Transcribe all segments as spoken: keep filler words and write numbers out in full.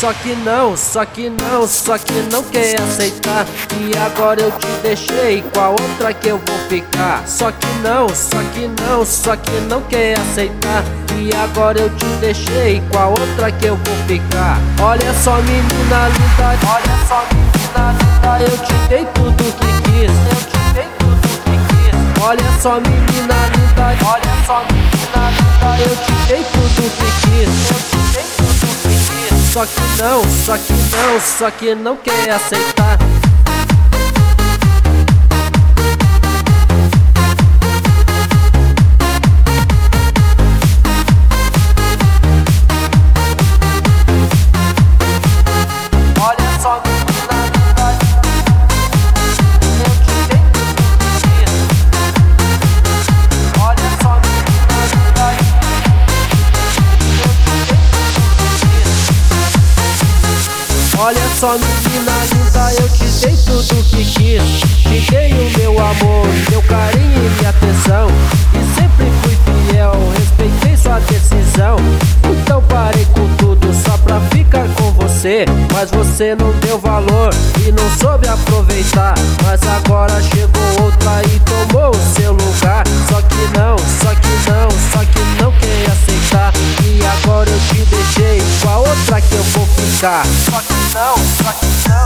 Só que não, só que não, só que não quer aceitar. E agora eu te deixei, com a outra que eu vou ficar. Só que não, só que não, só que não quer aceitar. E agora eu te deixei, com a outra que eu vou ficar. Olha só menina linda, olha só menina linda, eu te dei tudo que quis, eu te dei tudo que quis. Olha só menina linda, olha só menina linda, eu te dei tudo que quis, eu te dei tudo que quis. Só que não, só que não, só que não quer aceitar. Olha só menina linda, eu te dei tudo que quis. Olha só menina linda, eu te dei tudo que quis. Olha só menina linda, eu te dei tudo que quis. Te dei o meu amor, meu carinho e minha atenção. E sempre fui fiel, respeitei sua decisão. Então parei com tudo só pra ficar com você. Mas você não deu valor e não soube aproveitar. Mas agora chegou outra e tomou o seu lugar. Só que não, só que não, só que não quer aceitar. E agora eu te deixei, com a outra que eu vou ficar. Só que não, só que não,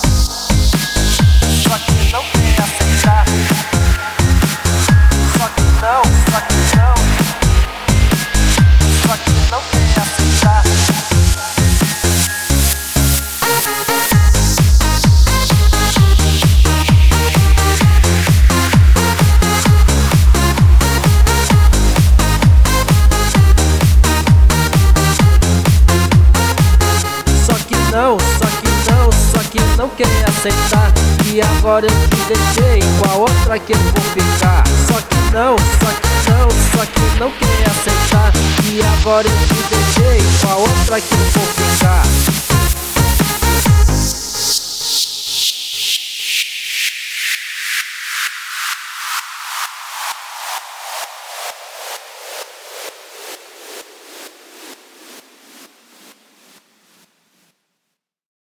só que não quer aceitar. Só que não, só que não, só que não quer aceitar. Só que não, só que não, só que não quer aceitar. E agora eu te deixei, com a outra que eu vou ficar. Só que não, só que não, só que não quer aceitar. E agora eu te deixei, com a outra que eu vou ficar.